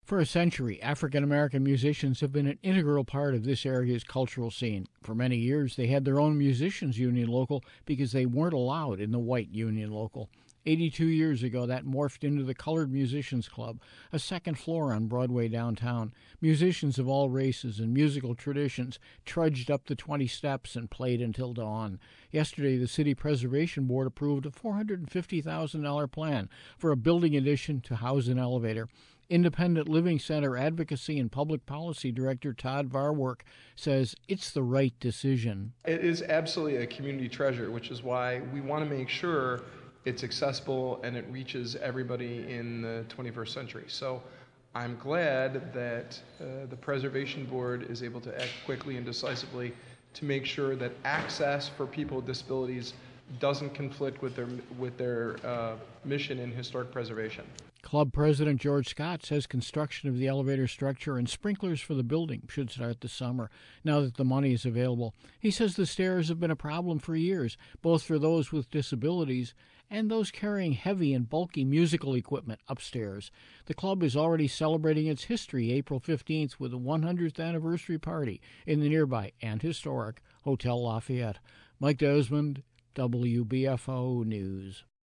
For a century, African-American musicians have been an integral part of this area's cultural scene. For many years, they had their own musicians' union local because they weren't allowed in the white union local. 82 years ago, that morphed into the Colored Musicians Club, a second floor on Broadway downtown. Musicians of all races and musical traditions trudged up the 20 steps and played until dawn. Yesterday, the City Preservation Board approved a $450,000 plan for a building addition to house an elevator. Independent Living Center Advocacy and Public Policy Director Todd Varwork says it's the right decision. It is absolutely a community treasure, which is why we want to make sure it's accessible and it reaches everybody in the 21st century. So I'm glad that the Preservation Board is able to act quickly and decisively to make sure that access for people with disabilities doesn't conflict with their mission in historic preservation. Club President George Scott says construction of the elevator structure and sprinklers for the building should start this summer, now that the money is available. He says the stairs have been a problem for years, both for those with disabilities and those carrying heavy and bulky musical equipment upstairs. The club is already celebrating its history April 15th with a 100th anniversary party in the nearby and historic Hotel Lafayette. Mike Desmond, WBFO News.